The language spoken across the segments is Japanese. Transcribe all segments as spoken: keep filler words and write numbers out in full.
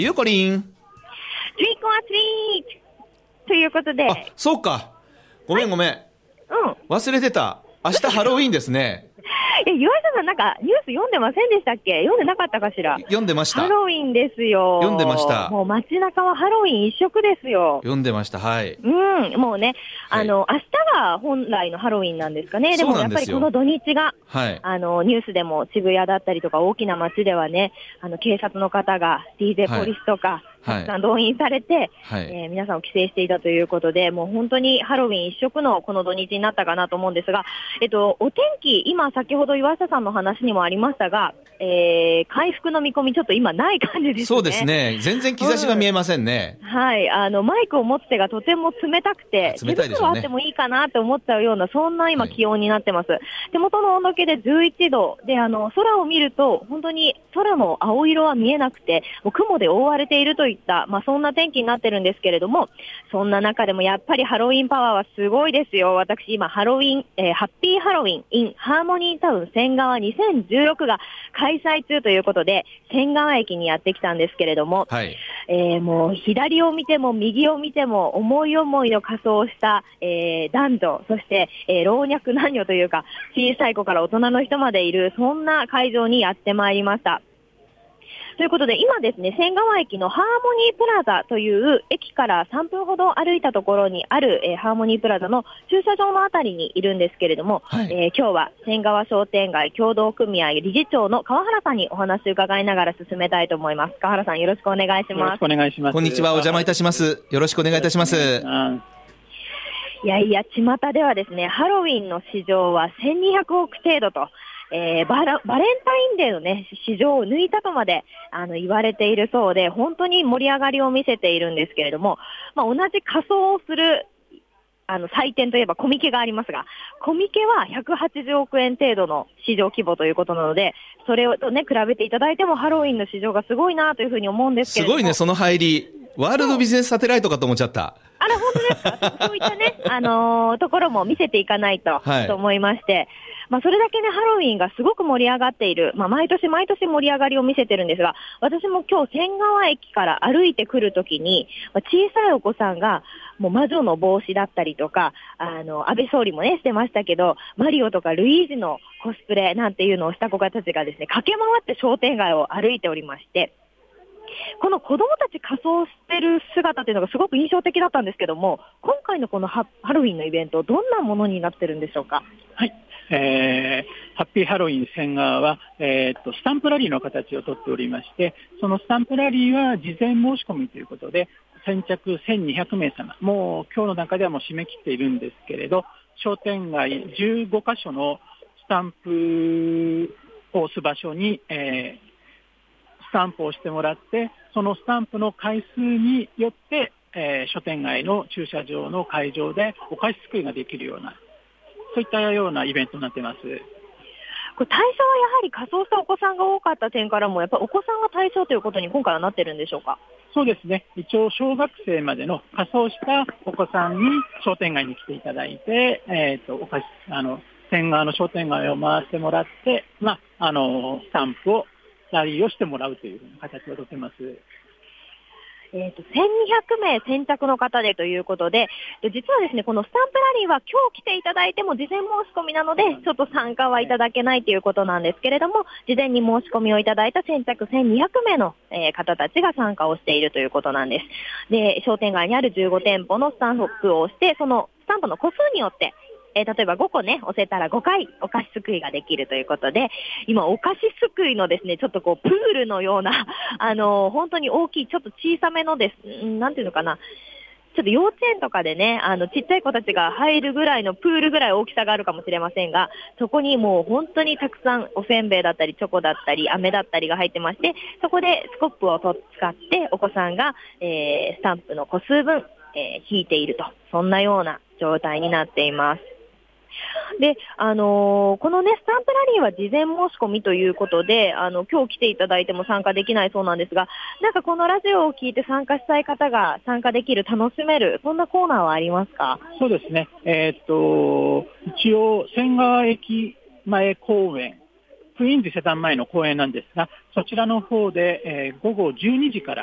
ゆうこりん。 トリックオアトリートということで。 あ、そうか。ごめんごめん。はい、 うん。 忘れてた。明日ハロウィーンですね。 え、岩下さんなんかニュース読んでませんでしたっけ？読んでなかったかしら？ 読んでました。 ハロウィンですよ。 読んでました。 もう街中はハロウィン一色ですよ。 読んでました。はい。 うん、もうね、あの、はい、明日が本来のハロウィンなんですかね。でもやっぱりこの土日が、はい、あの、ニュースでも渋谷だったりとか大きな街ではね、あの、警察の方が ディージェー ポリスとか、はいたくさん動員されて、はいえー、皆さんを規制していたということで、もう本当にハロウィン一色のこの土日になったかなと思うんですが、えっと、お天気、今先ほど岩下さんの話にもありましたが、えー、回復の見込みちょっと今ない感じですね。 そうですね。全然兆しが見えませんね。 うん、はい。あの、マイクを持つ手がとても冷たくて、 冷たいでしょうね。 手袋あってもいいかなと思っちゃうような、そんな今気温になってます。はい、手元の温度計でじゅういちどで、あの、空を見ると、本当に空の青色は見えなくて、もう雲で覆われているといった、まあそんな天気になってるんですけれども、そんな中でもやっぱりハロウィンパワーはすごいですよ。私今ハロウィン、えー、ハッピーハロウィン in ハーモニータウン仙川にせんじゅうろくが開催中ということで、仙川駅にやってきたんですけれども、はいえー、もう左を見ても右を見ても思い思いの仮装をした、えー、男女、そして、えー、老若男女というか、小さい子から大人の人までいる、そんな会場にやってまいりました。ということで、今ですね、仙川駅のハーモニープラザという駅からさんぷんほど歩いたところにある、えー、ハーモニープラザの駐車場のあたりにいるんですけれども、はいえー、今日は仙川商店街協同組合理事長の川原さんにお話を伺いながら進めたいと思います。川原さんよろしくお願いします。 よろしくお願いします。 こんにちは、お邪魔いたします。よろしくお願いいたします。 いやいや、巷ではですね、ハロウィンの市場はせんにひゃくおく程度と、えー、バラ、バレンタインデーのね、市場を抜いたとまで、あの、言われているそうで、本当に盛り上がりを見せているんですけれども、まあ、同じ仮装をする、あの、祭典といえばコミケがありますが、コミケはひゃくはちじゅうおくえん程度の市場規模ということなので、それをね、比べていただいてもハロウィンの市場がすごいなというふうに思うんですけれども。 すごいね、その入り。ワールドビジネスサテライトかと思っちゃった。 あら、本当ですか？そういったね、あのー、ところも見せていかないと、はい、と思いまして、まあ、それだけね、ハロウィンがすごく盛り上がっている、まあ、毎年毎年盛り上がりを見せてるんですが、私も今日仙川駅から歩いてくるときに、まあ、小さいお子さんが、もう魔女の帽子だったりとか、あの、安倍総理もね、してましたけど、マリオとかルイージのコスプレなんていうのをした子たちがですね、駆け回って商店街を歩いておりまして、この子供たち仮装してる姿というのがすごく印象的だったんですけども、今回のこのハロウィンのイベント、どんなものになってるんでしょうか？ はい、えー、ハッピーハロウィン仙川は、えー、っとスタンプラリーの形をとっておりまして、そのスタンプラリーは事前申し込みということで、先着せんにひゃくめいさま、もう今日の中ではもう締め切っているんですけれど、商店街じゅうごかしょのスタンプを押す場所に、えースタンプをしてもらって、そのスタンプの回数によって、えー、商店街の駐車場の会場でお菓子作りができるような、そういったようなイベントになっています。これ対象はやはり仮装したお子さんが多かった点からも、やっぱりお子さんが対象ということに今回はなってるんでしょうか？ そうですね。一応小学生までの仮装したお子さんに商店街に来ていただいて、えっと、お菓子、あの、仙川の商店街を回してもらって、まあ、あの、スタンプをラリーをしてもらうという形をとっています。 えっと、せんにひゃくめい先着の方でということで、実はですね、このスタンプラリーは今日来ていただいても事前申し込みなので、ちょっと参加はいただけないということなんですけれども、事前に申し込みをいただいた先着せんにひゃくめいの方たちが参加をしているということなんです。で、商店街にあるじゅうごてんぽのスタンプを押して、そのスタンプの個数によって、えー、例えばごこね、押せたらごかいお菓子すくいができるということで、今お菓子すくいのですね、ちょっとこうプールのような、あのー、本当に大きい、ちょっと小さめのです、なんていうのかな、ちょっと幼稚園とかでね、あの、ちっちゃい子たちが入るぐらいのプールぐらい大きさがあるかもしれませんが、そこにもう本当にたくさんおせんべいだったり、チョコだったり、飴だったりが入ってまして、そこでスコップをと使ってお子さんが、えー、スタンプの個数分、えー、引いていると、そんなような状態になっています。で、あのー、このね、スタンプラリーは事前申し込みということで、あの、今日来ていただいても参加できないそうなんですが、なんかこのラジオを聞いて参加したい方が参加できる、楽しめる、そんなコーナーはありますか？ そうですね。えー、っと、一応、仙川駅前公園、クイーンズ伊勢丹前の公園なんですが、そちらの方で、えー、ごごじゅうにじから、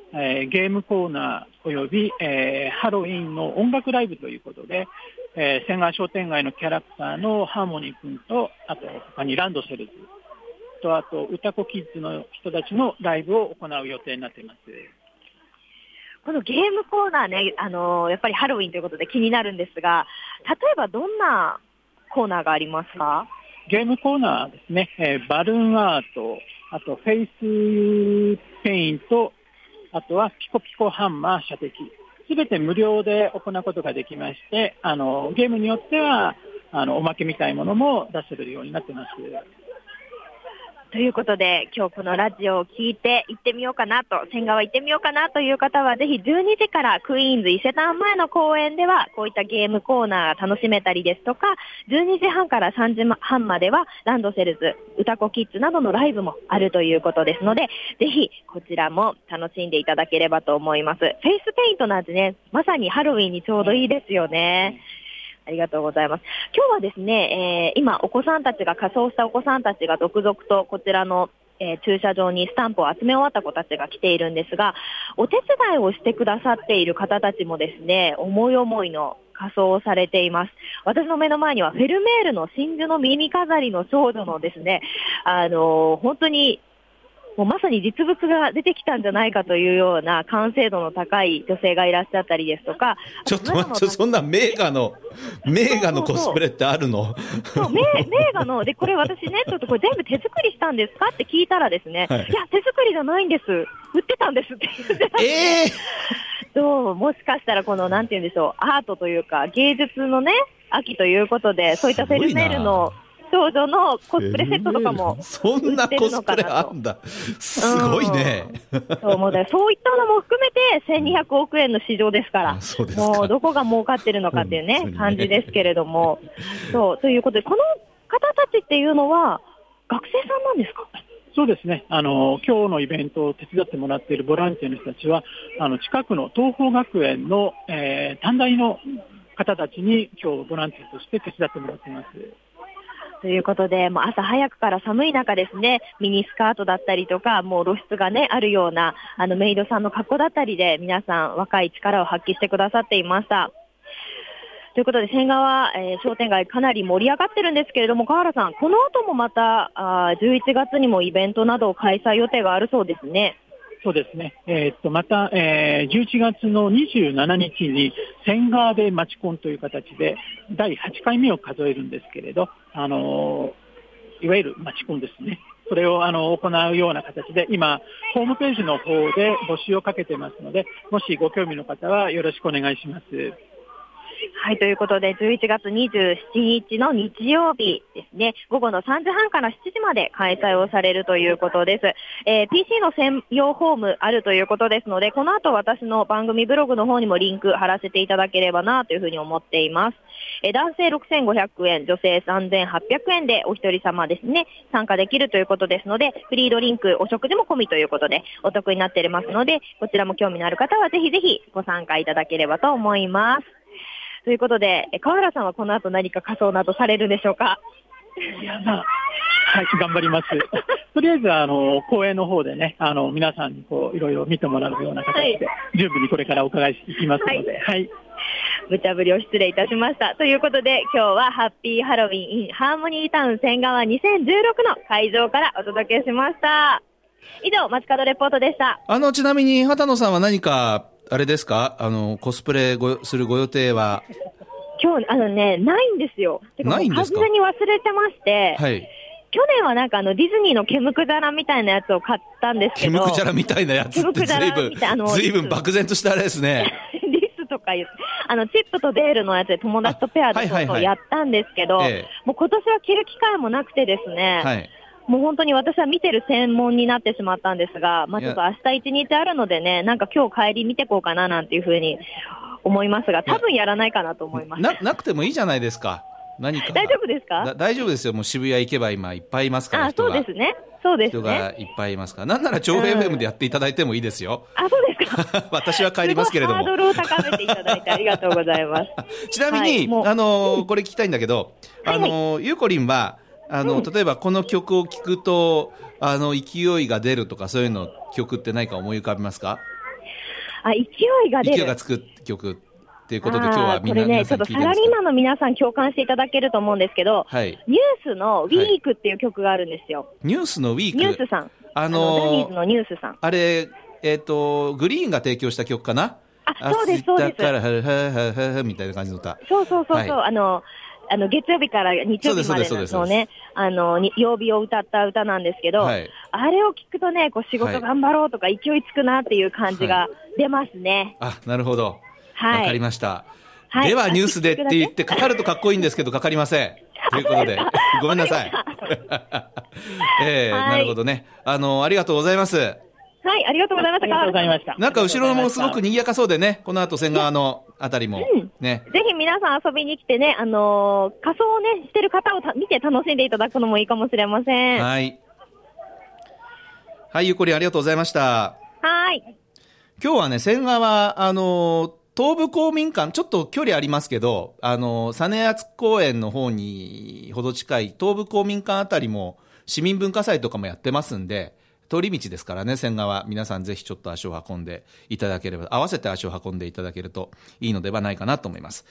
えー、ゲームコーナーおよび、えー、ハロウィンの音楽ライブということで、えー、仙川商店街のキャラクターのハーモニー君と、あと他にランドセルズと、あと歌子キッズの人たちのライブを行う予定になっています。 このゲームコーナーね、あのー、やっぱりハロウィンということで気になるんですが、例えばどんなコーナーがありますか？ ゲームコーナーですね、えー、バルーンアート、あとフェイスペイント、あとはピコピコハンマー射的、すべて無料で行うことができまして、あのゲームによってはあのおまけみたいなものも出せるようになっています。 ということで、今日このラジオを聞いて行ってみようかなと、仙川行ってみようかなという方は、ぜひじゅうにじからクイーンズ伊勢丹前の公園では、こういったゲームコーナーが楽しめたりですとか、じゅうにじはんからさんじはんまでは、ランドセルズ、歌子キッズなどのライブもあるということですので、ぜひこちらも楽しんでいただければと思います。フェイスペイントなんてね、まさにハロウィンにちょうどいいですよね。ありがとうございます。今日はですね、えー、今お子さんたちが仮装したお子さんたちが続々とこちらの、えー、駐車場にスタンプを集め終わった子たちが来ているんですが、お手伝いをしてくださっている方たちもですね、思い思いの仮装をされています。私の目の前にはフェルメールの真珠の耳飾りの少女のですね、あのー、本当にもうまさに実物が出てきたんじゃないかというような完成度の高い女性がいらっしゃったりですとか、 ちょっと待って、そんな名画の名画のコスプレってあるの？ そう、名画ので、これ私ね、ちょっとこれ全部手作りしたんですかって聞いたらですね、はい、いや手作りじゃないんです、売ってたんですって言ってた。えー、そう、もしかしたらこのなんて言うんでしょう、アートというか芸術のね秋ということで、そういったフェルメールの少女のコスプレセットとかも売ってるのかなと。 そんなコスプレあんだ。すごいね。 うん、そう、もうだそういったのも含めてせんにひゃくおくえんの市場ですから、 そうですか、 もうどこが儲かってるのかっていうね、ね感じですけれども。そう、ということで、この方たちっていうのは学生さんなんですか？ そうですね。あの、今日のイベントを手伝ってもらっているボランティアの人たちは、あの、近くの東邦学園の、えー、短大の方たちに今日ボランティアとして手伝ってもらっています。 ということで、もう朝早くから寒い中ですね、ミニスカートだったりとか、もう露出がね、あるような、あの、メイドさんの格好だったりで、皆さん若い力を発揮してくださっていました。ということで、仙川、えー、商店街かなり盛り上がってるんですけれども、川原さん、この後もまた、あじゅういちがつにもイベントなどを開催予定があるそうですね。 そうですね。えー、っと、また、えー、じゅういちがつのにじゅうしちにちに、仙川でまちコンという形で、だいはちかいめを数えるんですけれど、あのー、いわゆるまちコンですね。それを、あの、行うような形で、今、ホームページの方で募集をかけてますので、もしご興味の方はよろしくお願いします。 はい、ということで、じゅういちがつにじゅうしちにちの日曜日ですね、午後のさんじはんからしちじまで開催をされるということです。えー、ピーシー の専用ホームあるということですので、この後私の番組ブログの方にもリンク貼らせていただければなというふうに思っています。えー、男性ろくせんごひゃくえん、女性さんぜんはっぴゃくえんでお一人様ですね、参加できるということですので、フリードリンク、お食事も込みということでお得になっていますので、こちらも興味のある方はぜひぜひご参加いただければと思います。ということで、川原さんはこの後何か仮装などされるでしょうか？ いや、まあ、はい、頑張ります。とりあえず、あの、公園の方でね、あの、皆さんにこう、いろいろ見てもらうような形で、はい、十分にこれからお伺いしていきますので、はい。はい、 無茶ぶりを失礼いたしました。ということで、今日はハッピーハロウィン in ハーモニータウン仙川にせんじゅうろくの会場からお届けしました。以上、街角レポートでした。 あの、ちなみに、畑野さんは何か、あれですか、あの、コスプレごするご予定は？ 今日、あのね、ないんですよ。 ないんですか？ 完全に忘れてまして、 はい。 去年はなんかあの、ディズニーのケムクジャラみたいなやつを買ったんですけど。 ケムクジャラみたいなやつって随分、随分漠然としたあれですね。 リスとか言って、あの、チップとデールのやつで友達とペアでそうやったんですけど、はいはいはい、もう今年は着る機会もなくてですね、はい、もう本当に私は見てる専門になってしまったんですが、まあ、ちょっと明日一日あるのでね、なんか今日帰り見てこうかななんていうふうに思いますが、多分やらないかなと思います。 な、なくてもいいじゃないですか。何か。 大丈夫ですか？ 大丈夫ですよ。もう渋谷行けば今いっぱいいますから。 あ、そうですね。そうですね。 人がいっぱいいますから。なんなら調布 エフエム でやっていただいてもいいですよ。 うん、あ、そうですか。 私は帰りますけれども。 ハードルを高めていただいてありがとうございます。 ちなみに、はい、あの、これ聞きたいんだけど、あの、はい、ゆうこりんは、あの、うん、例えばこの曲を聴くと、あの、勢いが出るとかそういうの曲って何か思い浮かびますか？ あ、勢いが出る。 勢いがつく曲っていうことで、今日はみんなこれね、 皆さん聞いてるんですけど、 ちょっとサラリーマンの皆さん共感していただけると思うんですけど、 はい、 ニュースのウィークっていう曲があるんですよ。 ニュースのウィーク。 ニュースさん。 あのー、 あのジャニーズのニュースさん。 あれ、えっと、グリーンが提供した曲かな。 あ、そうです、そうです。 だから、ははははみたいな感じの歌。 そうそうそうそう、はい、あの、あの、月曜日から日曜日までのね、あの、曜日を歌った歌なんですけど、はい、あれを聞くとね、こう仕事頑張ろうとか勢いつくなっていう感じが出ますね。 はい、あ、なるほど。はい。わかりました。 はい、 ではニュースでって言ってかかるとかっこいいんですけど、かかりません。ということで、ごめんなさい。えー、はい、なるほどね。あの、ありがとうございます。 はい、ありがとうございました。ありがとうございました。 なんか後ろもすごく賑やかそうでね、この後仙川のあたりも、うん、ね。 ぜひ皆さん遊びに来てね、あのー、仮装をね、してる方を見て楽しんでいただくのもいいかもしれません。 はい。はい、ゆうこりんありがとうございました。 はい。 今日はね、仙川、あのー、東武公民館、ちょっと距離ありますけど、あの、実篤公園の方にほど近い東武公民館あたりも市民文化祭とかもやってますんで、通り道ですからね、仙川、皆さんぜひちょっと足を運んでいただければ、合わせて足を運んでいただけるといいのではないかなと思います。